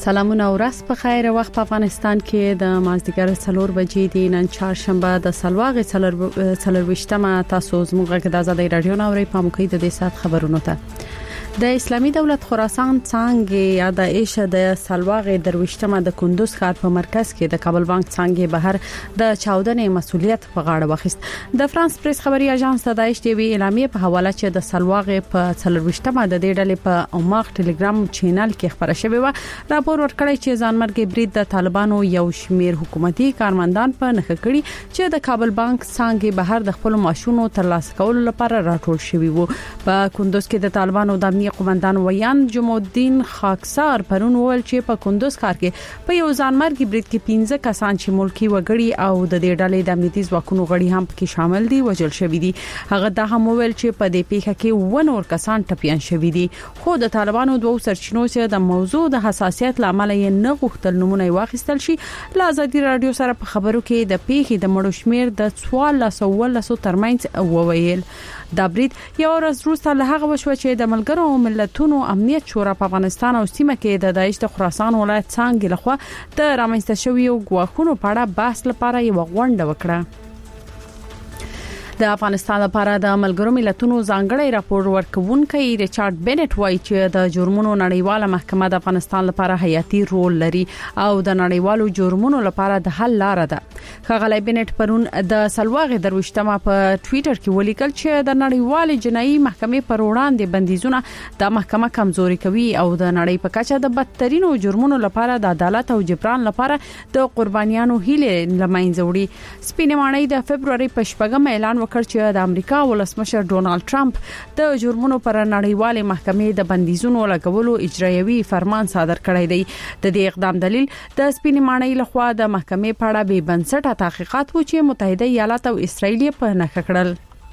سلامونه ورځ په خیر. وخت په افغانستان کې د مازدیګر 4 بجې د نن چهارشنبه د سلواغ 24مه تاسو زموږ د آزادۍ رادیو نوري په موقع د دې سات خبرونو ته د اسلامي دولت خراسان څنګه یا د ایشه د سلواغ 24مه د کندوز ښار په مرکز کې د کابل بانک څنګه بهر د چاودنې مسؤلیت په غاړه واخیست. د فرانس پریس خبري اژانس د داعش ټي وي اعلامیه په حواله چې د سلواغ په 24مه د دې ډلې په اوماغ ټلګرام چینل کې خبره شوې و. راپور ورکړی چې ځانمرګي برید د طالبانو یو شمیر حکومتي کارمندان په نخښه کړي چې د کابل بانک څنګه بهر د خپل معاشونو ترلاسه کولو لپاره راټول شوی وو. په کندوز کې د طالبانو د قومندان ویان جمعالدین خاکسار پرون وویل چې په کندوز ښار کې په یو ځانمرګي برید کې 15 کسان چې ملکی وګړي او د دې ډلې د امنیتي ځواکونو غړي هم پکې شامل دي وژل شوی دي. هغه دا هم وویل چې په دې پیښه کې ونور کسان ټپيان شوی دي. خو د طالبانو دوه سرچینو چې د موضوع د حساسیت لامل یې نه غوښتل نمونه واخیستل شي. له آزادۍ رادیو سره په خبرو کې د پیښې د مړو شمیر د 1400 ترمنځ وویل. دا برید یو ورځ وروسته له هغه وشو چې د ملګرو ملتونو امنیت شورا په افغانستان او سیمه کې د داعش د خراسان ولایت څنګه لخوا د رامنځته شویو ګواښونو په اړه بحث لپاره یو غونډه وکړه. د افغانستان لپاره د ملګرو ملتونو ځانګړی راپور ورکوونکی ریچارډ بینټ وایي چې د جرمونو نړیواله محکمه د افغانستان لپاره حیاتي رول لري او د نړیوالو جرمونو لپاره د حل لار ده. ښاغلی بینټ پرون د سلواغ 24مه په ټوئیټر کې ولیکل چې د نړیوال جنایي محکمې پر وړاندې بندیزونه د محکمه کمزوري کوي او د نړۍ په کچه د بدترینو جرمونو لپاره د عدالت او جبران لپاره د قربانیانو هیله لمنځه وړي. سپینې ماڼۍ د فبرवरी په 8 اعلان وکړ چې د امریکا ولسمشر ډونالد ټرمپ د جرمونو پر نړیوال محکمې د بندیزونو لګولو اجرایوي فرمان صادر کړی دی. د دې اقدام دلیل د سپینې ماڼۍ لخوا د محکمې په اړه به بنسټه تحقیقات و چې متحده ایالات او اسرائیل په نښه کړل.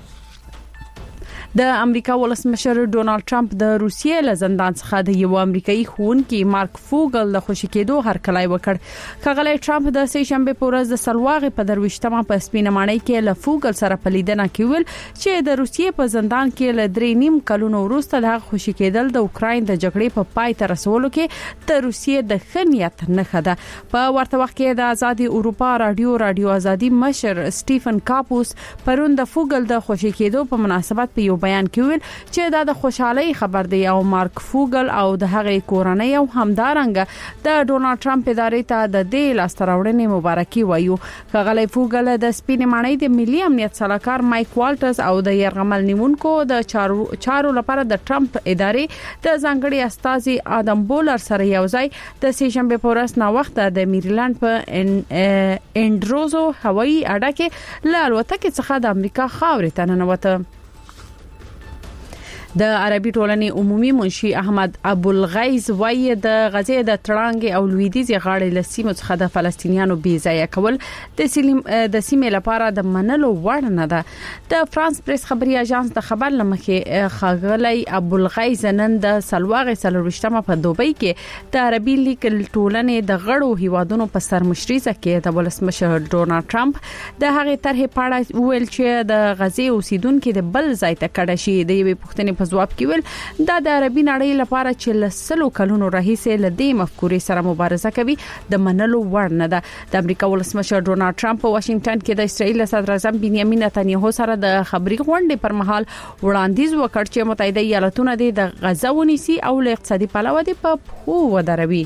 د امریکا ولسمشر ډونالد ټرمپ د روسیې له زندان څخه د یو امریکایي ښوونکي مارک فوګل د خوشی کېدو هرکلی وکړ. ښاغلی ټرمپ د سې شنبه په ورځ د سلواغ په 24مه په سپینه ماڼۍ کې له فوګل سره په لیدنه کې ویل چې د روسیې په زندان کې له 3.5 کلونو وروسته د خوشی کېدل د اوکراین د جګړې په پای ته رسولو کې د روسیې د خنیت نښه ده. په ورته وخت کې د آزادي اروپا رادیو آزادي مشر سټیفن کاپوس پرون د فوګل د خوشی کېدو په مناسبت په یو بیان کې ویل چې دا د خوشحالي خبر دی او مارک فوګل او د هغې کورنۍ او همدارنګه د ډونالد ټرمپ ادارې ته د دې لاستراوړنې مبارکي وایو. ښاغلی فوګل د سپینې ماڼۍ د ملي امنیت صلاحکار مایک والټرز او د يرغمل نیونکو د چارو لپاره د ټرمپ ادارې د ځانګړي استازي ادم بولر سره یوځای د سې شنبه په ورځ نا وخت د میریلند په انډروزو هوایي اډه کې له الوتکې څخه د امریکا خاورې ته ننوته. د عربي ټولنې عمومي منشي احمد ابوالغیث وایي د غزې د تړانګ او لویدیځ غاړې له سیمو څخه د فلسطینیانو بې ځای کول د سیمې لپاره د منلو وړ نه ده. د فرانس پریس خبري اژانس د خبر لمخې ښاغلی ابوالغیث نن د سلواغ 24مه په دوبۍ کې د عربي لیگ ټولنې د غړو هیوادونو په سرمشرۍ کې د ولسمشر ډونالد ټرمپ د هغې طرحې په اړه ویل چې د غزې اوسیدونکو د بل ځای ته کډه شي. د یوې پوښتنې په جواب کې ویل دا د عربي نړۍ لپاره چې له 100 کلونو راهیسې له دې مفکورې سره مبارزه کوي د منلو وړ نه ده. د امریکا ولسمشر ډونالد ټرمپ په واشنگټن کې د اسرائیل صدر اعظم بنیامین نتنیاهو سره د خبري غونډې پر مهال وړاندیز وکړ چې متحده ایالاتونه د غزه ونیسي او له اقتصادي پلوه د په ودروي.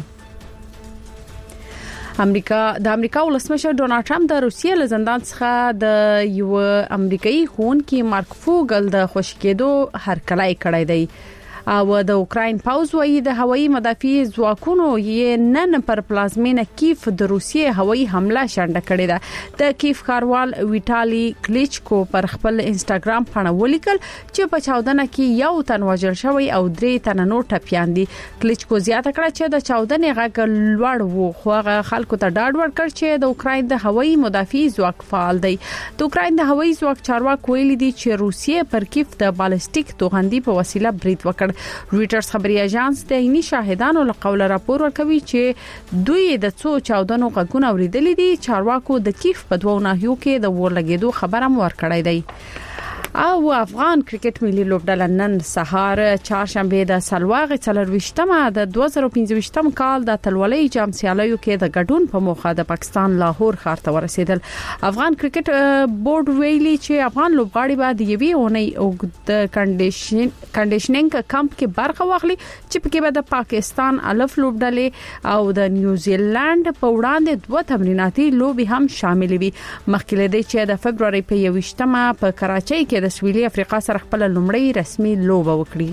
د امریکا ولسمشر ډونالد ټرمپ د روسیې له زندان څخه د یو امریکایي ښوونکي مارک فوګل د خوشی کېدو هرکلی کړی دی. او د اوکراین پاوز وایي د هوایي مدافعي ځواکونو یې نن پر پلازمینه کیف د روسیې هوایي حمله شنډه کړې ده. د کیف ښاروال ویټالي کلیچکو پر خپل انستګرام باندې ولیکل چې په چاودنه کې یو تن وژل شوی او 3 تن نور ټپيان دي. کلیچکو زیاته کړه چې د چاودنې غږ لوړ وو خو هغه خلکو ته ډاډ ورکړ چې د اوکراین د هوایي مدافعي ځواک فعال دی. د اوکراین د هوایي ځواک چارواکي ویلي دي چې روسیې پر کیف د بالستیک توغندي په وسیله برید وکړ. رويټرز خبري اژانس د عیني شاهدانو له قوله راپور ورکوي چې دوی د څو چاودنو غږونه اوریدلې دي. چارواکو د کیف په دوه ناحیو کې د ورلګېدو خبره مو ورکړې ده. او افغان کرکټ ملي لوبډله نن سهار چهارشنبه د سلواغې 24مه د 2025م کال د اتلولۍ جام سیالیو کې د ګډون په موخه د پاکستان لاهور ښار ته ورسېدل. افغان کرکټ بورډ ویلي چې افغان لوبغاړي به د یوې اونۍ اوږد کنډیشنینګ کمپ کې برخه واخلي چې پکې به د پاکستان الف لوبډلې او د نیوزیلند په وړاندې 2 تمریناتي لوبي هم شامل وي. مخکې له دې چې د فبرवरी په 21مه په کراچۍ کې د سویلي افریقا سره خپل لومړی رسمي لوبه وکړي.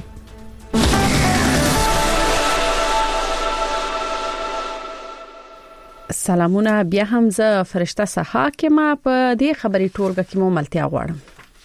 سلامونه، بیا هم زه فرشته سها کې ما په دې خبري ټولګه کې مو ملتیا غواړم.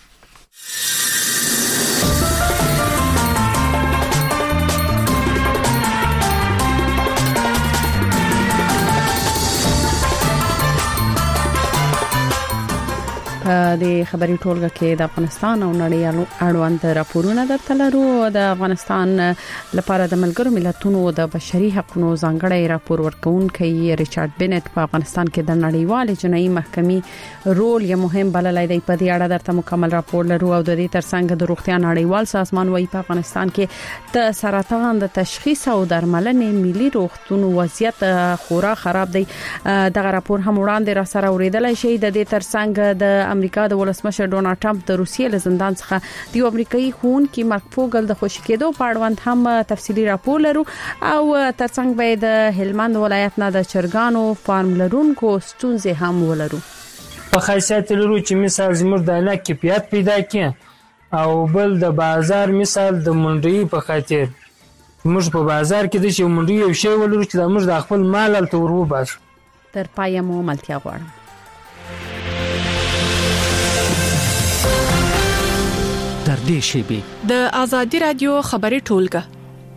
د خبري ټولګه کې د افغانستان او نړیوالو اړوند راپورونه درته لرو. د افغانستان لپاره د ملګرو ملتونو د بشري حقوقو ځانګړی راپور ورکونکي ریچارډ بنټ په افغانستان کې د نړیوال جنایي محکمې رول یو مهم بللای دی. په دې اړه درته مکمل راپور لرو او د دې ترڅنګ د روغتیا نړیوال سازمان وايي په افغانستان کې د سرطان د تشخیص او درملنې ملي روغتون وضعیت خورا خراب دی. دغه راپور هم وړاندې را سره اوریدل شي. د دې ترڅنګ د امریکا د ولسمشر ډونالد ټرمپ د روسیې له زندان څخه د امریکایي خونکي مارک فوګل د خوشی کېدو په اړوند هم تفصیلی راپور لرو او ترڅنګ به د هلمند ولایت نه د چرګانو فارم لرونکو ستونزې هم ولرو. په خاصیت لرو چې مثال زموږ د نه کیفیت پیدا کړي او بل د بازار مثال د منډي په خاطر موږ په بازار کې د شی منډي یو شی ولرو چې د موږ د خپل مال ال تورو بس تر پای مو ملتیا غواړم. در دې شیبه د ازادي رادیو خبري ټولګه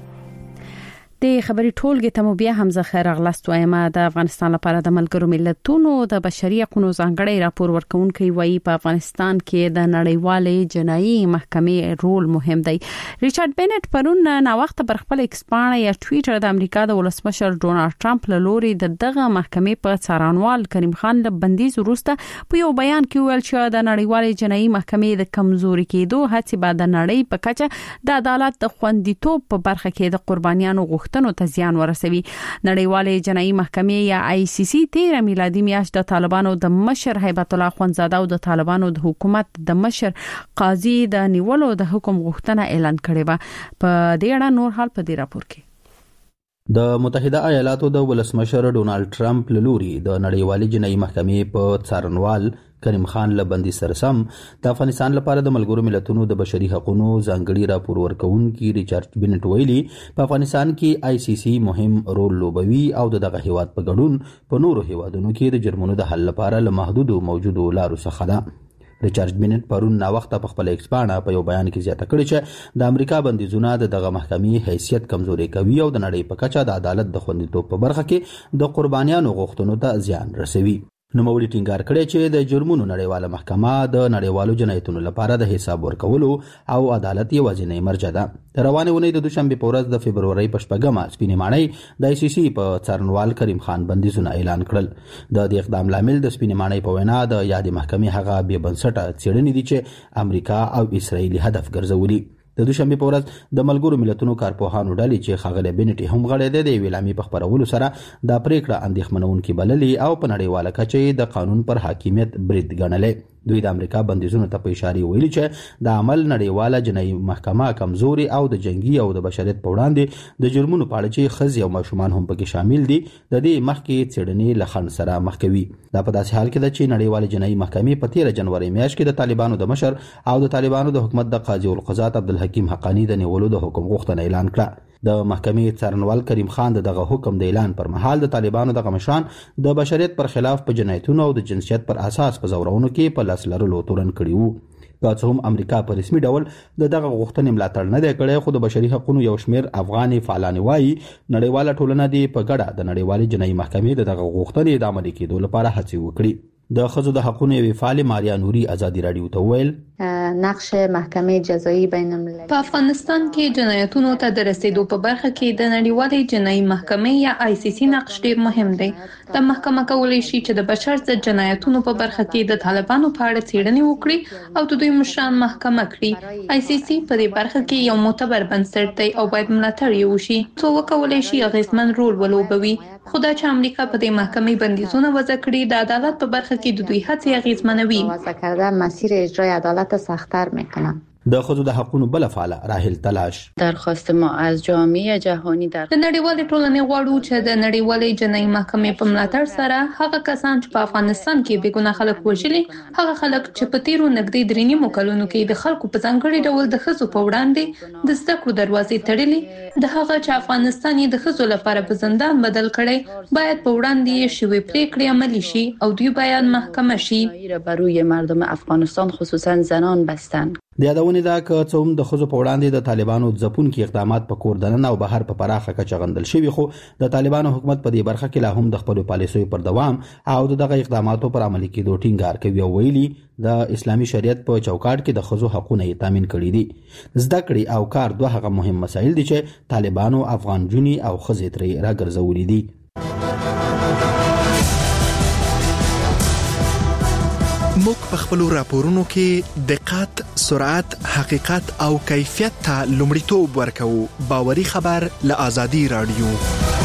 د خبري ټولګه ته مو بیا هم زخیر اغلست وایم. د افغانستان لپاره د ملګرو ملتونو د بشري حقوقو ځانګړی راپور ورکونکي وایي په افغانستان کې د نړیوالې جنایي محکمې رول مهم دی. ریچارډ بنټ پرون نا وخت پر خپل ایکس پاڼه یا ټوئیټر د امریکا د ولسمشر ډونالد ټرمپ له لوري دغه محکمې په څارنوال کریم خان له بندیز وروسته په یو بیان کې ویل چې د نړیوالې جنایي محکمې د کمزوري کېدو هڅې به د نړۍ په کچه د عدالت د خوندیتوب په برخه کې د قربانیانو غوښتنو ته زیان ورسوي. نړیوالې جنایي محکمې یا ICC 13 میلادي میاشت د طالبانو د مشر هیبت الله اخوندزاده او د طالبانو د حکومت د مشر قاضي د نیولو د حکم غوښتنه اعلان کړې و. په دې اړه نور حال په دې راپور کې د متحده ایالاتو د ولسمشر ډونالد ټرمپ لوري د نړیوالې جنایي محکمې په څارنوال کریم خان له بندي سره سم د افغانستان لپاره د ملګرو ملتونو د بشري حقوقو ځانګړي راپور ورکونکي ریچارډ بنټ ویلي په افغانستان کې ICC مهم رول لوبوي او دغه هیواد په ګډون په نورو هیوادونو کې د جرمونو د حل لپاره له محدودو موجودو لارو څخه ده. ریچارډ بنټ پرون نا وخت په خپل ایکس پاڼه په یو بیان کې زیاته کړې چې د امریکا بندیزونه دغه محکمې حیثیت کمزوري کوي او د نړۍ په کچه د عدالت د خوندیتوب په برخه کې د قربانیانو غوښتنو ته زیان رسوي. نوموړي ټینګار کړی چې د جرمونو نړیواله محکمه د نړیوالو جنایتونو لپاره د حساب ورکولو او عدالت یوازینی مرجع ده. روانه ونې د دوشنبه په ورځ د فبرवरी په 8مه سپینې ماڼۍ د ICC په څارنوال کریم خان بندیزونه اعلان کړل. د دې اقدام لامل د سپینې ماڼۍ په وینا د یادې محکمې هغه بې بنسټه څېړنې دي چې امریکا او اسرائیل هدف ګرځولي. د دوشنبه په ورځ د ملګرو ملتونو کارپوهانو ډلې چې خغله بنټي هم غړې ده د ویلامي په خبرولو سره د پریکړه اندېښمنونکي بللې او په نړیواله کچه د قانون پر حاکمیت برید ګڼلې. دوی د امریکا بندیزونو ته په اشاره ویلي چې د عمل نړیواله جنایي محکمه کمزوري او د جنگي او د بشریت په وړاندې د جرمونو په اړه چې ښځې او ماشومان هم پکې شامل دي د دې مخکې څېړنې له خنډ سره مخ کوي. دا په داسې حال کې ده چې نړیواله جنایي محکمې په 13 جنوري میاشت کې د طالبانو د مشر او د طالبانو د حکومت د قاضي القضات عبدالحکیم حقانی د نیولو د حکم غوښتنه اعلان کړه. د محکمې څارنوال کریم خان دغه حکم د اعلان پر مهال د طالبانو د مشران د بشریت پر خلاف په جنایتونو او د جنسیت پر اساس په زورونو کې په لاس لرلو تورن کړي وو. که څه هم امریکا په رسمي ډول دغه غوښتنې ملاتړ نه دی کړی، خو د بشري حقوقو یو شمېر افغاني فعالان وایي نړیواله ټولنه د په ګډه د نړیوالې جنایي محکمې دغه غوښتنې د عملي کېدو لپاره هڅې وکړي. د ښځو د حقوقو یوې فعال ماریا نوري ازادي رادیو ته وویل نقش محکمې جزایی بین المللي په افغانستان کې جنایتونو ته د رسیدو په برخه کې د نړیوالې جنایي محکمې یا ICC نقش ډیر مهم دی. د محکمه کولای شي چې د بشر ضد جنایتونو په برخه کې د طالبانو په اړه څېړنې وکړي او د دوی مشران محکمه کړي. ICC په دې برخه کې یو معتبر بنسټ دی او باید ملاتړ یې وشي. څو وکولای شي اغیزمن رول ولوبوي. خو دا چې امریکا په دې محکمې بندیزونه وضع کړي د عدالت په برخه کې د دوی هڅې اغیزمنوي. وضع کردن مسیر اجرای عدالت سخت‌تر میکنن. د ښځو د حقوقو بل فعال راحل تلاش درخواست ما از جامعه جهانی د نړیوالې ټولنې غواړو چې د نړیوالې جنایي محکمې په ملاتړ سره هغه کسان چې په افغانستان کې بې ګناه خلک وژلي، هغه خلک چې په تیرو نږدې 3 کلونو کې د خلکو په ځانګړي ډول د ښځو په وړاندې د زده کړو دروازې تړلې، د هغه چې افغانستان یې د ښځو لپاره په زندان بدل کړي، باید په وړاندې شوی پریکړې عملی شي او دوی باید محکمه شي. برای مردم افغانستان خصوصا زنان بستن. د یادونې دا که څوم د ښځو په وړاندې د طالبانو ځپونکي اقدامات په کور دننه او بهر په پراخه کچه غندل شوي، خو د طالبانو حکومت په دې برخه کې لا هم د خپل پالیسیو پر دوام او دغه اقداماتو پر عملي کېدو ټینګار کوي او ویلي د اسلامي شریعت په چوکاټ کې د ښځو حقونه یې تامین کړي دي. زده کړې او کار دوه هغه مهم مسایل دي چې طالبانو افغان جونې او ښځې ترې راګرځولي دي. موږ په خپل راپورونو کې دقت، سرعت، حقیقت او کیفیت ته لومړیتوب ورکوو. باوري خبر له آزادي رادیو.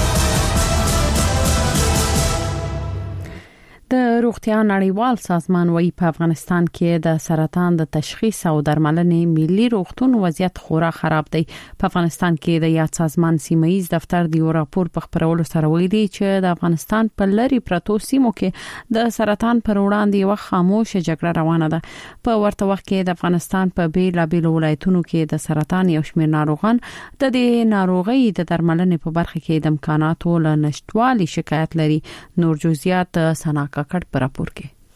د روغتیا نړیوال سازمان وايي په افغانستان کې د سرطان د تشخیص او درملنې ملي روغتون وضعیت خورا خراب دی. په افغانستان کې د یاد سازمان سیمه‌ایز دفتر د یو راپور په خبرولو سره ویلي چې د افغانستان په لری پرتو سیمو کې د سرطان پر وړاندې یو خاموش جګړه روانه ده. په ورته وخت کې د افغانستان په بیلابیل ولایتونو کې د سرطان یو شمېر ناروغان د دې ناروغي د درملنې په برخه کې د امکاناتو له نشټوالي شکایت لري. نور جزئیات سنا کاکړ پر راپور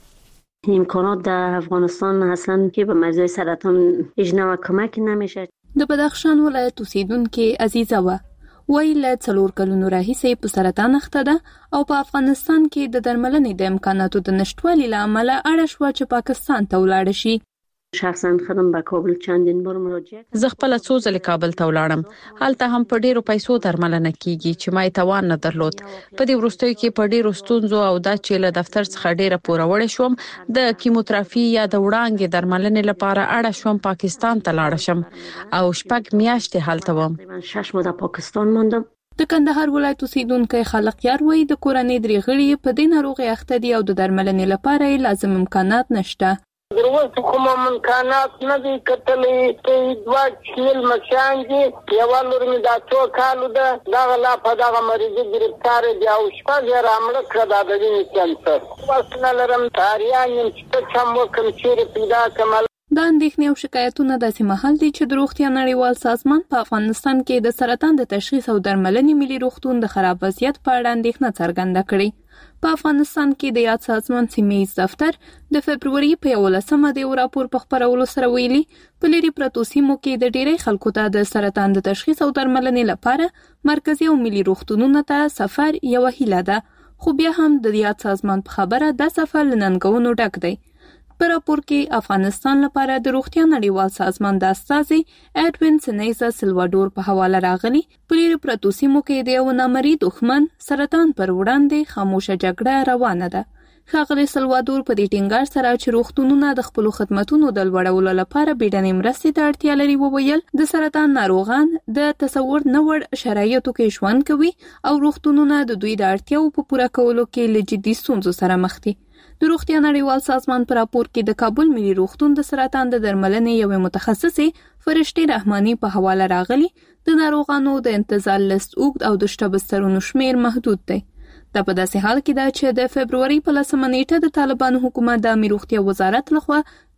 کې. امکانات در افغانستان اصلا که به مریضای سرطان هیچ نوع کمک نمیشه. د بدخشان ولایت اوسیدونکو عزیزه وایي له 4 کلونو راهیسې په سرطان اخته ده او په افغانستان کې د درملنې د امکاناتو د نشټوالي لامل اړه شو چې پاکستان ته ولاړ شي. شخصا خودم به کابل چندین بار مراجعه زه خپل څو ځله کابل ته ولاړم. هلته هم په ډیرو پیسو درملنه کیږي چې ما توان نه درلود. په دې وروستیو کې په ډیرو ستونزو او د چې له دفتر څخه ډیره پوروړې شوم د کیموتراپي یا د وړانګې درملنې لپاره اړه شوم پاکستان ته لاړ شم او 6 میاشتې هلته وم. من 6 ماه پاکستان موندم. د کندهار ولایت اوسیدونکو خلق یار وایي د کورنۍ درې غړي په دې ناروغي اخته دي او د درملنې لپاره لازم امکانات نشته. دروازه کوم امکانات نه دي کتلې ته دوه کیل مشان دي یو لور می دا څو کالو ده دا لا په دغه مریض گرفتار دي او شپه یې رامړه کړه د دې کانسر واسنه لرم تاریان چې کوم وکم چې پیدا کمل. دا اندېښنې او شکایتونه داسې مهال دي چې د روغتیا نړیوال سازمان په افغانستان کې د سرطان د تشخیص او درملنې ملي روغتون د خراب وضعیت په اړه اندېښنه څرګنده کړې. په افغانستان کې د یاد سازمان سیمه‌ایز دفتر د فبروري په 11مه د یو راپور په خبرولو سره ویلي په لری پرتو سیمو کې د ډیری خلکو ته د سرطان د تشخیص او درملنې لپاره مرکزی او ملي روغتونونو ته سفر یو هیله ده، خو بیا هم د یاد سازمان په خبره د سفر لننګونو ډک دی. په راپور کې افغانستان لپاره د روغتیا نړیوال سازمان د استازي اډوین سنیزا سلوادور په حواله راغلي په لری پرتو سیمو کې د یو نامرئی دښمن سرطان پر وړاندې خاموشه جګړه روانه ده. ښاغلي سلوادور په دې ټینګار سره چې روغتونونه د خپل خدماتونو د لوړولو لپاره بیړنۍ مرستې ته اړتیا لري وویل د سرطان ناروغان د تصور نه وړ شرایطو کې ژوند کوي او روغتونونه د دوی د اړتیاو په پوره کولو کې له جدي ستونزو سره مخ دي. د روغتیا نړیوال سازمان په راپور کې د کابل ملي روغتون د سرطان د درملنې یوې متخصصې فرشتي رحماني په حواله راغلي د ناروغانو د انتظار لیست اوږد او د شته بسترونو شمیر محدود دی. دا په داسې حال کې ده چې د فبروري په 10 نیټه د طالبانو حکومت د عامه روغتیا وزارت لخوا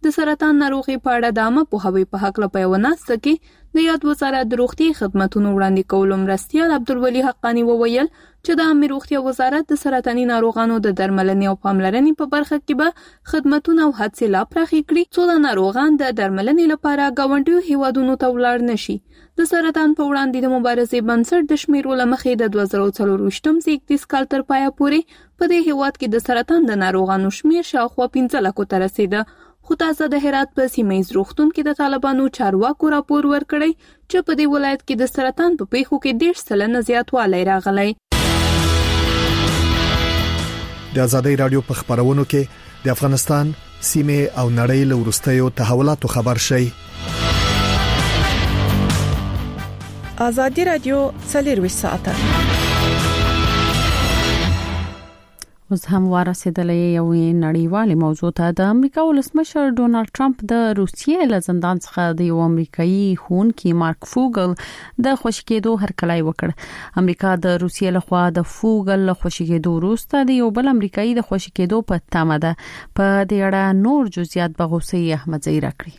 د سرطان ناروغي په اړه د عامه پوهاوي په حق له پیوناسته کې د یاد وزارت د روغتي خدماتو وړاندې کولو مرستیال عبدالولي حقانی وویل چې د عامه روغتیا وزارت د سرطاني ناروغانو د درملنې او پاملرنې په برخه کې به خدماتونه او هڅې لا پراخې کړي څو د ناروغان د درملنې لپاره ګاونډیو هیوادونو ته ولاړ نشي. د سرطان په وړاندې د مبارزې بنسټ د شمیرو له مخې د 2024 زیږدیز کال تر پایه پورې په دې هیواد کې د سرطان د ناروغانو شمیر شاوخوا 15 لکو ته رسیده. خو تازه د هرات په سیمه ییز روغتون کې د طالبانو چارواکو راپور ورکړی چې په دې ولایت کې د سرطان په پیښو کې 10% زیاتوالی راغلی. د آزادۍ رادیو په خبرونو کې د افغانستان سیمه او نړۍ له وروستیو تحولاتو خبر شي. آزادۍ رادیو 24 ساعته اوس هم ورسېدلې یو نړیوال موضوع ته. د امریکا ولسمشر ډونالد ټرمپ د روسیې له زندان څخه د یو امریکایي خونکي مارک فوګل د خوشی کېدو هرکلی وکړ. امریکا د روسیې لخوا د فوګل له خوشی کېدو وروسته د یو بل امریکایي د خوشی کېدو په تمه ده. په دې اړه نور جزئیات به غوسي احمد زئی راکړي.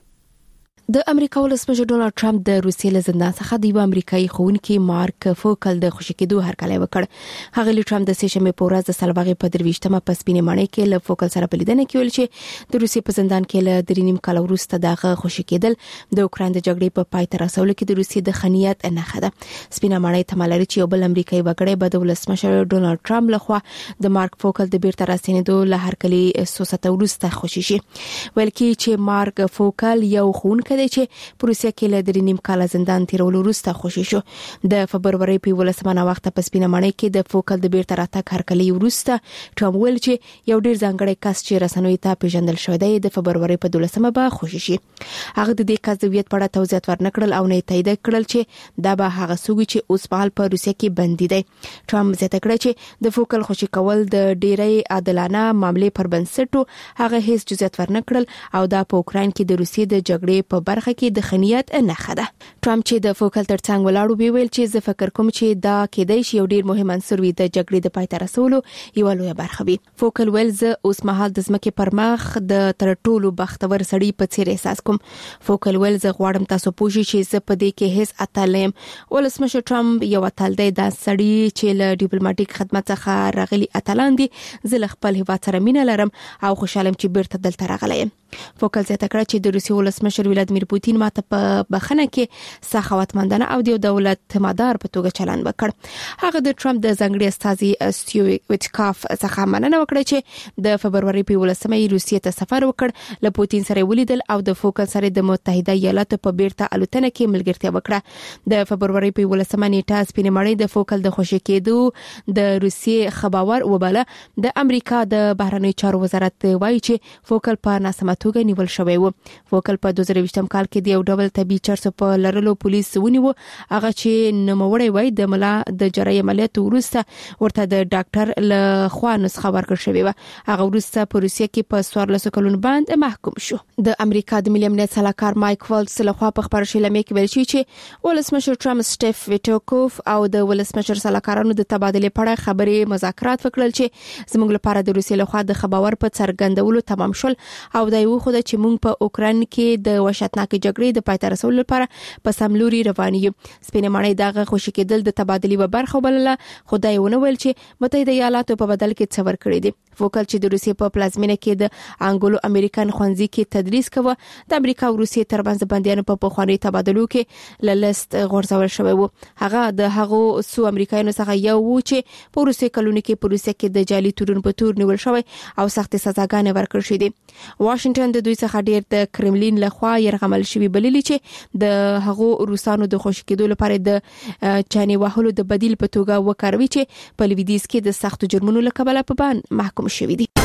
د امریکا ولسمشر ډونالد ټرمپ د روسیې له زندان څخه د یو امریکایي خونکي مارک فوګل د خوشی کېدو هرکلی وکړ. هغه له ټرمپ د سه شنبه په ورځ د سلواغې په 23مه په سپینې ماڼۍ کې له فوګل سره په لیدنه کې ویل چې د روسیې په زندان کې له 3.5 کال وروسته دغه خوشی کېدل د اوکراین د جګړې په پای ته رسولو کې د روسیې د خنیت نه ده. سپینه ماڼۍ تملري چې یو بل امریکایي وګړی به د ولسمشر ډونالد ټرمپ لخوا د مارک فوګل د بیرته راستنېدو له هرکلی سوسته وروسته خوشی شي. ویل کې چې مارک فوګل یو خونکي دی چې روسیه کې له 3.5 کال زندان تیرولو وروسته خوشی شو. د فبرवरी په 18مه وخت په سپینه ماڼۍ کې د فوګل د بیرته راتګ هرکلی وروسته ټرمپ ویل چې یو ډیر ځانګړی کس چې رسنوي ته پیژندل شوی دی د فبرवरी په 12مه به خوشی شي. هغه د دې کس د هویت په اړه توضیحات ورنکړل او نه تایید کړل چې دا به هغه څوک چې اوس په روسیه کې بندي دی. ټرمپ زیاته کړ چې د فوګل خوشی کول د ډیری عادلانه معاملې پر بنسټ هغه هیڅ جزئیات ورنکړل او دا په اوکراین کې د روسیې د جګړې په برخه کې د خنیت نه خده. ټرمپ چې د فوګل ترڅنګ ولاړو ویل چې زه فکر کوم چې دا کېدای شي یو ډیر مهم عنصر وي د جګړې د پای ته رسولو یو لوی برخه وي. فوګل ویل زه اوس مهال د ځمکې پر مخ د تر ټولو بختور سړی په څیر احساس کوم. فوګل ویل زه غواړم تاسو پوه شئ چې زه په دې کې هیڅ اتلم. ولسمشر ټرمپ یو اتل دی دا سړی چې له ډیپلوماټیک خدمت څخه راغلي اتلان دي. زه له خپل هیواد سره مینه لرم او خوشاله چې بیرته دلته راغلی یم. فوګل زیاته کړه چې د روسیې ولسمشر ولادیمیر پوتین ماته په بخنه کې سخاوتمندانه او د دولت مدار په توګه چلند وکړ. هغه د ټرمپ د ځنګړي استازي ستیو ویټکاف څخه مننه وکړه چې د فبرवरी په 18مه روسیې ته سفر وکړ. له پوتین سره ولیدل او د فوګل سره د متحده ایالاتو په بیرته الوتنه کې ملګرتیا وکړه. د فبرवरी په 18مه نیټه سپینې ماڼۍ د فوګل د خوشی کېدو د روسیې خبر وباله. د امریکا د بهرنی چارو وزارت وایي چې فوګل په ناسمه توګه نیول شوی و. فوګل په 2020 کال کې د یو ډول طبي چرس په لرلو پولیس ونیو. هغه چې نوموړی وای د ملا د جراحي عملیات وروسته ورته د ډاکټر له خوا نسخه ورکړل شوی و. هغه وروسته په روسیه کې په 14 کلونو باندې محکوم شو. د امریکا د ملي امنیت سلاکار مایک والټس له خوا په خبرشي لمې کې ویل شوی چې ولسمشر ټرمپ سټیف ویټوکوف او د ولسمشر سلاکارانو د تبادله په اړه خبري مذاکرات وکړل چې زموږ لپاره د روسیې له خوا د خبر په څرګندولو تمام شول او دا یو خو د چې موږ په اوکراین کې د وحشتناک جګړې د پای ته رسولو لپاره په سملوري روان یو. سپینې ماڼۍ دغه خوشی کېدل د تبادلې په برخه بلله. خدای ونه ویل چې متحده ایالاتو په بدل کې څور کړی دي. فوګل چې د روسیې په پلازمینه کې د انګلو امریکن خوانزي کې تدریس کوي د امریکا او روسیې ترمنځ بندیانو په خواني تبادلو کې لست غورځول شوی وو. هغه د هغو سو امریکایانو څخه یو و چې په روسیې کلونو کې په روسیې کې د جالي تورن په تور نیول شوی او سخت سزاګانې ورکړل شوې دي. واشنگټن د دوی څخه ډیر د کرملین لخوا يرغمل شوی بللی چې د هغو روسانو د خوشی کېدو لپاره د چاني وهلو د بدیل په توګه وکاروي چې په لویدیځ کې د سخت جرمونو لکبله په بان محکوم شوی دي.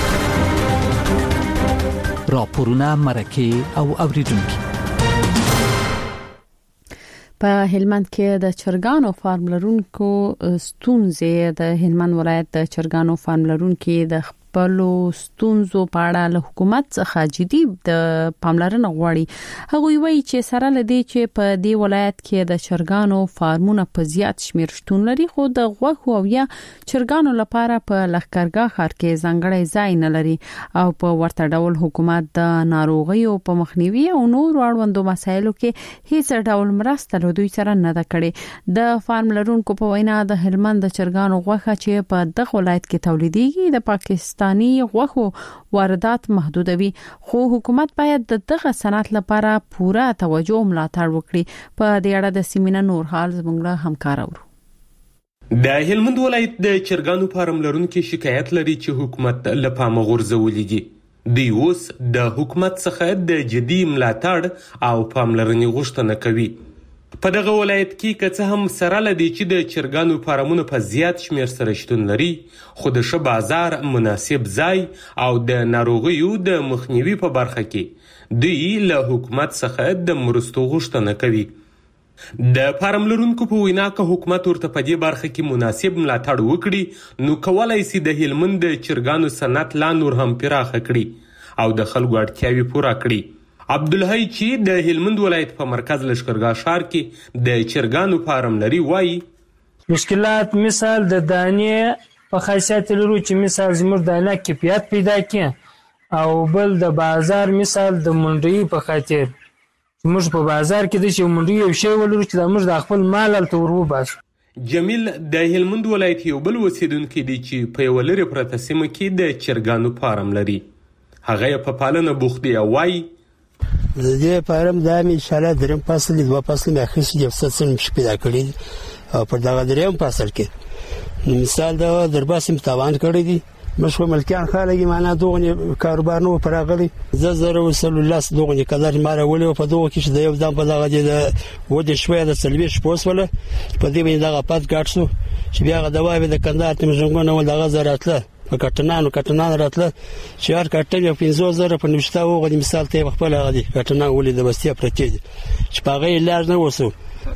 راپورونه مرکه او اوریدونکو په هلمند کې د چرګانو فارم لرونکو ستونزې د هلمند ولایت د چرګانو فارم لرونکو د خپل ستونزو په اړه له حکومت څخه جدي د پاملرنه غواړي. هغه وایي چې سره لدی چې په دې ولایت کې د چرګانو فارمونه په زیات شمیر شتون لري، خو د غوښو او یا چرګانو لپاره په لښکرګاه ښار کې ځانګړی ځای نه لري او په ورته ډول حکومت د ناروغیو په مخنیوي او نور اړوندو مسایلو کې هیڅ ډول مرسته له دوی سره نه ده کړې. د فارم لرونکو په وینا د هلمند د چرګانو غوښه چې په دغه ولایت کې تولیدېږي د پاکستانی غوښو واردات محدودوي، خو حکومت باید دغه صنعت لپاره پوره توجه او ملاتړ وکړي. په دې اړه د سیمینار نور حال زموږ همکار اورو. د هلمند ولایت د چرګانو فارم لرونکو شکایت لري چې حکومت له پامه غورځولې دي. دوی اوس د حکومت څخه د جدي ملاتړ او پاملرنې غوښتنه کوي. په دغه ولایت کې که څه هم سره لدی چې د چرګانو فارمونه په زیات شمیر سره شتون لري، خو د ښه بازار، مناسب ځای او د ناروغیو د مخنیوي په برخه کې دوی له حکومت څخه د مرستو غوښتنه کوي. د فارم لرونکو په وینا که حکومت ورته په دې برخه کې مناسب ملاتړ وکړي نو کولای شي د هلمند د چرګانو صنعت لا نور هم پراخه کړي او د خلکو اړتیاوې پوره کړي. عبدالحی چې د هلمند ولایت په مرکز لښکرګاه ښار کې د چرګانو فارم لري وایي مشکلات مثال د دانې په خاصیت لرو چې مثال زموږ دانه کیفیت پیدا کړي او بل د بازار مثال د منډي په خاطر موږ په بازار کې د شی منډي یو شی ولرو چې موږ د خپل مال تل ورو بس. جمیل د هلمند ولایت یو بل اوسیدونکی دی چې په یو لرې پرته سیمه کې د چرګانو فارم لري. هغه په پالنه بوخت دی او وایي د دې فارم د انشاءالله دریم فصل دوه فصل مې اخیستي یو څه مش پیدا کړی او په دغه دریم فصل کې مثال د درباسي متوان کړی دي مشو ملکیان خالګي معنا دوغه کاروبار نو پراغلي زره وصل الله دوغه کلر ماره ولې په دوغه کې د یو ځم په دغه د وډه شويه د سلوي شپوس ولا په دې باندې دغه پات کاټسو چې بیا غدوای د کندهار تم ژوندونه ول دغه زراتله په کټنان راتله چې هر کټن یو 15000 په نشته وغه مثال ته خپل غدي کټنان ولې د بستیا پرتی چې پاغه علاج نه وسو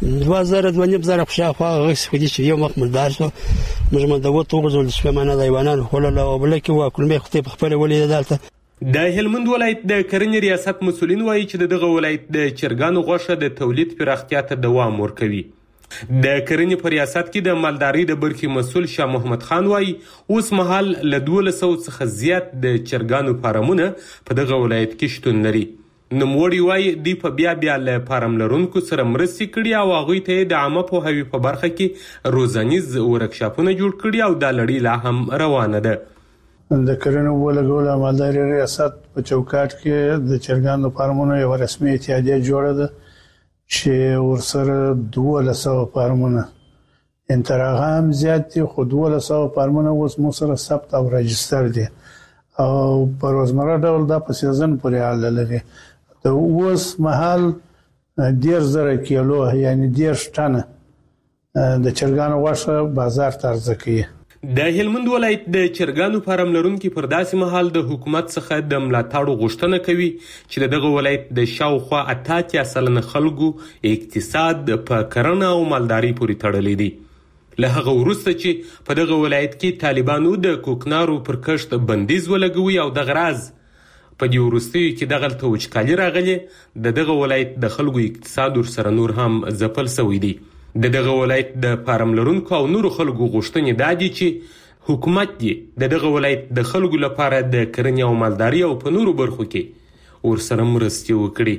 2000 په شافه غس خدي چې یو مخملدار شو موږ د وته وګورل چې معنا د ایوانان خلل او بل کې واکل مې خطي خپل ولې دالته. د هلمند ولایت د کرنې ریاست مسولین وایي چې دغه ولایت د چرګانو غوښه د تولید پراختیا ته دوام ورکوي. د کرنې په ریاست کې د مالداري د برخې مسول شاه محمد خان وایي اوس مهال له 1200 څخه زیات د چرګانو فارمونه په دغه ولایت کې شتون لري. نوموړي وایي دوی په بیا له فارم لرونکو سره مرستې کړي او هغوی ته د عامه پوهاوي په برخه کې روزانیز ورکشاپونه جوړ کړي او دا لړۍ لا هم روانه ده. د کرنې ولګول مالداري ریاست په چوکاټ کې د چرګانو فارمونو یو رسمي اتحادیه جوړه ده چې ورسره 1200 فارمونه انتراغه هم زیات دي، خو 1200 فارمونه اوس مو سره ثبت او رجستر دي او په روزمره ډول دا په سیزن پورې اړه لري. د اوس مهال 10000 کیلو یعنی 10 ټنه د چرګانو غوښه بازار ته عرضه کوي. د هلمند ولایت د چرګانو فارم لرونکو پر داسې مهال د حکومت څخه د ملاتړ غوښتنه کوي چې دغه ولایت د شاوخوا 80% خلکو اقتصاد په کرنه او مالداري پورې تړلی دی. له هغه وروسته چې په دغه ولایت کې طالبانو د کوکنارو پر کښت بندیز ولګوي او د غراز په دې وروستیو کې دغه وچکالي راغلي دغه ولایت د خلکو اقتصاد ورسره نور هم ځپل شوی دی. دغه ولایت د فارم لرونکو او نورو خلکو غوښتنې دا دي چې حکومت یې دغه ولایت د خلکو لپاره د کرنې او مالداري او په نورو برخو کې ورسره مرستې وکړي.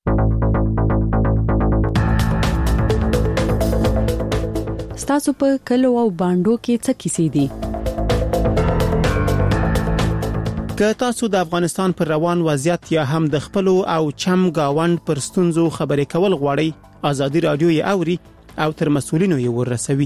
ستاسو په کلو او باندو کې څه کیسې دي؟ که تاسو د افغانستان پر روان وضعیت یا هم د خپل او چم گاوند پر ستونزو خبرې کول غواړئ، آزادي رادیو یې اوري او تر مسؤلینو یې ورسوي.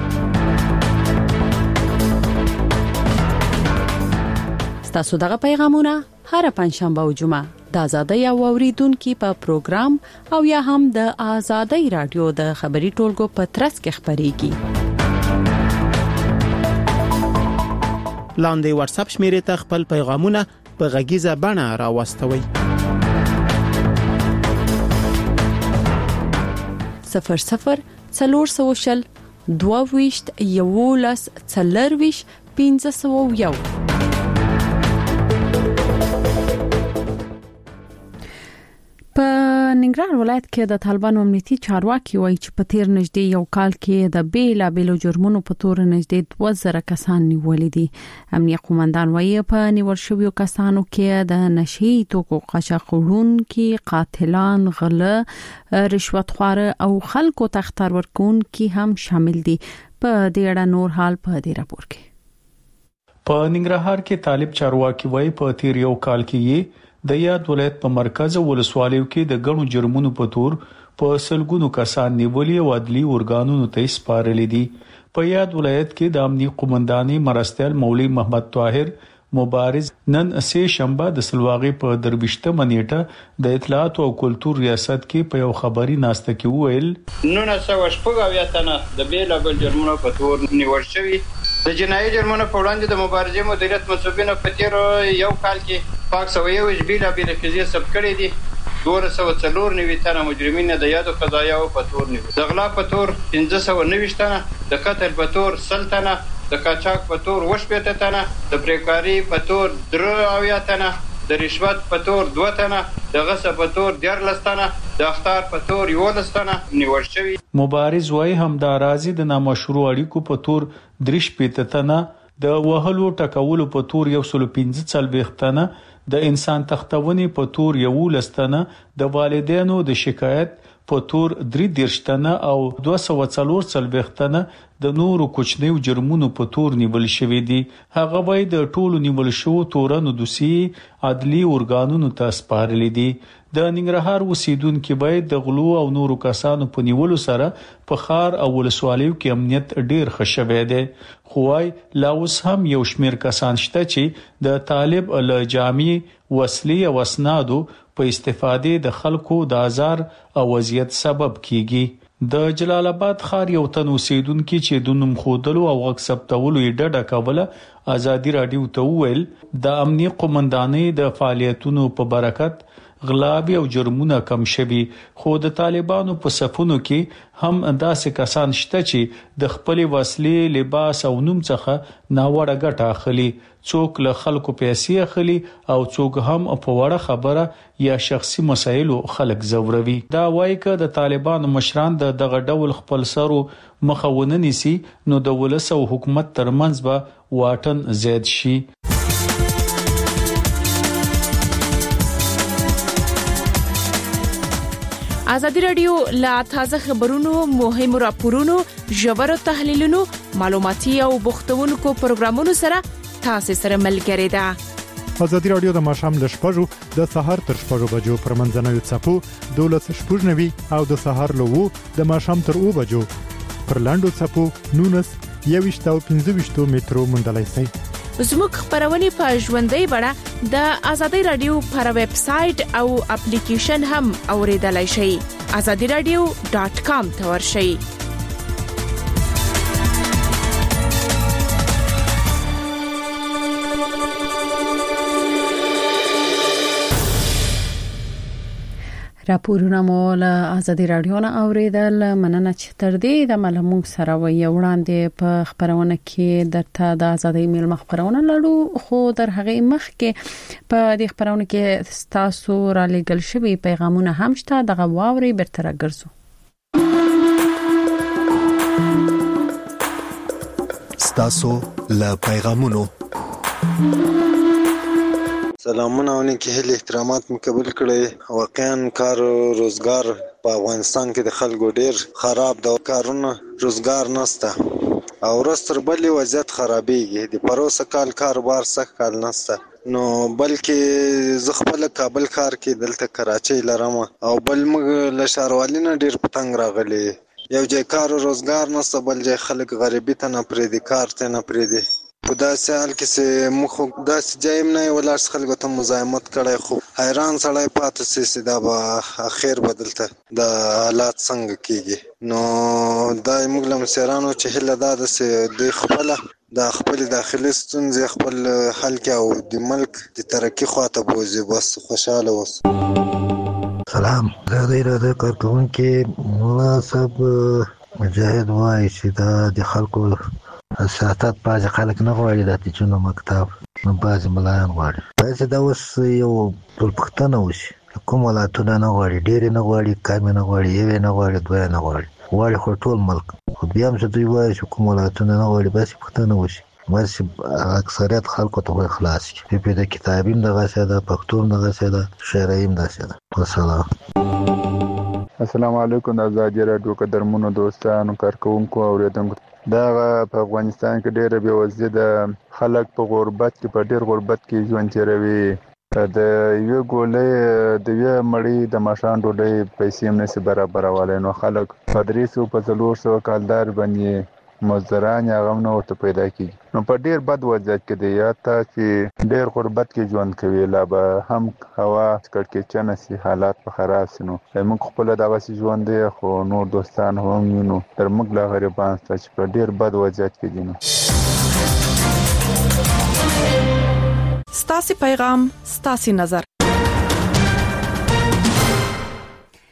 ستاسو دغه پیغامونه هر پنځشنبه او جمعه د آزادۍ او اوریدونکو په پروګرام او یا هم د آزادۍ رادیو د خبري ټولګو په ترڅ کې خبريږي. لاندې واتس اپ شمیرې ته خپل پیغامونه په غږیزه بڼه راوستوئ. 00 400 22 11 40 1501 په ننګرهار ولایت کې د طالبانو امنیتي چارواکي وایي چې په تیر نږدې یو کال کې د بیلابېلو جرمونو په تور نږدې 2000 کسان نیولې دي. امنیتي قومندان وایي په نیول شویو کسانو کې د نشي توکو قاچاقچوونکي، قاتلان، غله، رشوت خواره او خلکو تختر ورکونکي هم شامل دي. په دې اړه نور حال په دې راپور کې. په ننګرهار کې طالب چارواکي وایي په تیر یو کال کې د یاد ولایت په مرکز ولسوالیو کې د غنو جرمونو په تور په سلګونو کسان نیولې او عدلي اورګانونو ته سپارلې دي. په یاد ولایت کې د امنیتي قومنداني مرستیال مولوی محمد طاهر مبارز نن سه شنبه د سلواغي په درويشته منېټه د اطلاعات او کلتور ریاست کې په یو خبري ناسته کې ویل 1980 تنه د بیلابل جرمونو په تور نیول شوی. د جنایي جرمونو په وړاندې د مبارزې مدیریت مسؤلین په تیر یو کال کې پاک سویو بیلابل قضیې ثبت کړې دي. 294 تنه مجرمین د یادو قضایاو په تور نیول. د غلا په تور 590 تنه، د قتل په تور 100 تنه، د قاچاق په تور 80 تنه، د پریکاری په تور 3 تنه، د رشوت په تور 2 تنه، د غصب په تور 14 تنه، د اخطار په تور 11 تنه نیول شوی. مبارز وايي همدا راځي د نامشروع اړیکو په تور 3 تنه، د وهلو ټکولو په تور 115 تنه، د انسان تختونې په تور 11 تنه، د والدینو د شکایت په تور 3 تنه او 240 تنه د نورو کوچنیو جرمونو په تور نیول شوې دي. هغه وایي د ټولو نیول شوو تورنو دوسي عدلي اورګانونو ته سپارلې دي. د ننګرهار اوسیدونکو باید د غلو او نورو کسانو په نیولو سره په خار او ولسوالیو کې امنیت ډیر ښه دی. خو وايي لا اوس هم یو شمیر کسان شته چې د طالب له جامع وسلې او اسنادو په استفادې د خلکو د آزار او اذیت سبب کیږي. د جلال آباد ښار یو تن اوسیدونکو چې د نوم خودلو او غږ ثبتولو یې ډډه کوله ازادي رادیو ته وویل د امنیتي قومندانۍ د فعالیتونو په برکت غلابي او جرمونه کم شوي، خو د طالبانو په صفونو کې هم داسې کسان شته چې د خپل وسلې، لباس او نوم څخه ناوړه ګټه اخلي. څوک له خلکو پیسې اخلي او څوک هم په وړه خبره یا شخصي مسایلو خلک زوروي. دا وایي چې د طالبانو مشران دغه ډول خپل سرو مخاونه نيسي نو د ولس او حکومت ترمنځ به واټن زیات شي. ازادي رادیو لا تازه خبرونو، مهمو راپورونو، ژورو تحلیلونو، معلوماتي او بوختونکو پروګرامونو سره تاسو سره ملګری ده. ازادي رادیو د ماښام ل 6:00 د سحر تر 6:00 بجو پر منځنوي چپو 12:90 او د سحر له 2 د ماښام تر 2 بجو پر لاندو چپو 19 او 15 مترو مندلای سي. زموږ خبرونه په ژوندۍ بڼه د ازادي رادیو پر ویب سټ او اپلیکیشن هم اوریدلای شئ. azadiradio.com ته ورشئ. راپورونه مو له ازادي رادیو نه اوریدل. مننه چې تر دې د معلومات سره وړاندې په خبرونه کې درته د ازادي میل مخبرونه لرو، خو در هغه مخ کې په دې خبرونه کې تاسو را لګل شوی پیغامونه هم شته. دغه واوري برتر ګرځو. تاسو له پیغامونو سلامونه او نیکی هیله احترامات مقبول کړئ. واقعا کار روزګار په افغانستان کې د خلکو ډیر خراب د کارونه روزګار نشته او ورستر بلې وضعیت خرابېږي. د پروسه کال کاروبار سخت کال نشته نو بلکې زه خپل کابل ښار کې دلته کراچۍ لرم او بل موږ له ښاروالۍ نه ډیر پتنګ راغلی. یو ځای کار روزګار نشته، بل ځای خلک غریبي ته نه پرېږدي، کار ته نه پرېږدي. په داسې حال کې چې موږ داسې ځای نه یې ولاړ خلکو ته مزاحمت کړی، خو حیران سړی پاتې شي چې دا به اخر به دلته د حالات څنګه کېږي. نو دا موږ له مشرانو چې هیله دا ده چې دوی خپله د خپل داخلي ستونزې خپل حل کړي او د ملک د ترقي خواته بوځي. بس خوشاله اوسو. سلام، زه د کارکوونکي ملا صاحب مجاهد وایي چې دا د خلکو سیاست بعضې خلک نه غواړي د تیچونو مکتب، نو بعضې ملایان غواړي. باید چې دا اوس یو ټولپوښتنه وشي کوم ولایتونه نه غواړي، ډېر نه غواړي، کم نه غواړي، یو نه غواړي، دوه نه غواړي، غواړي خو ټول ملک. خو بیا هم چې دوی وایي چې کوم ولایتونه نه غواړي، بس پښتنه وشي، بس اکثریت خلکو ته خلاص شي. په دې کتابیم دغه څه ده، پښتو دغه څه ده، شعریم دغه څه ده. والسلام. السلام علیکم. د آزادي راډیو قدرمنو دوستانو، کارکونکو او اوریدونکو، دا په افغانستان کې ډېر بېوزلي ده. خلک په غربت کې، په ډېر غربت کې ژوند تیروي. د یو ګولې د یو مړی د ماښام ډوډۍ پیسې هم نشي برابرولای، نو خلک په 300 کالدار باندې مزدوران هغه هم نه ورته پیدا کېږي. نو په ډېر بد وضعیت کې دی. یا ته چې ډېر غربت کې ژوند کوي، لا به هم هوا کړکېچنه شي، حالات به خراب شي. نو موږ خپله دغسې ژوند دی، خو نور دوستان هم وینو تر موږ لا غریبان شته چې په ډېر بد وضعیت کې دي. ستاسې پیغام ستاسې نظر.